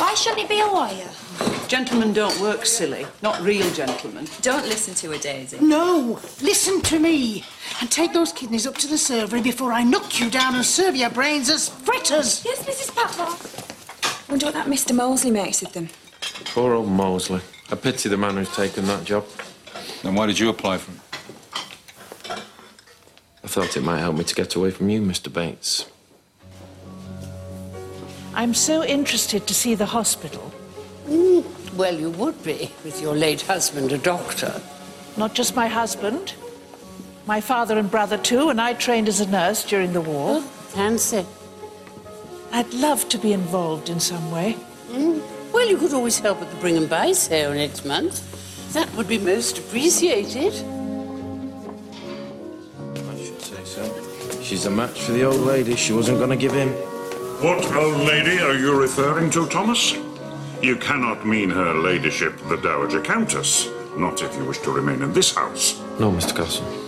Why shouldn't it be a wire? Gentlemen don't work silly. Not real gentlemen. Don't listen to her, Daisy. No, listen to me. And take those kidneys up to the servery before I knock you down and serve your brains as fritters. Yes, Mrs. Papa. Wonder what that Mr. Mosley makes of them. Poor old Mosley. I pity the man who's taken that job. Then why did you apply for it? I thought it might help me to get away from you, Mr. Bates. I'm so interested to see the hospital. Well, you would be, with your late husband a doctor. Not just my husband. My father and brother, too, and I trained as a nurse during the war. Oh, fancy. I'd love to be involved in some way. Well, you could always help at the Bring and Buy sale next month. That would be most appreciated. I should say so. She's a match for the old lady. She wasn't going to give in. What old lady are you referring to, Thomas? You cannot mean her ladyship, the Dowager Countess. Not if you wish to remain in this house. No, Mr. Castle.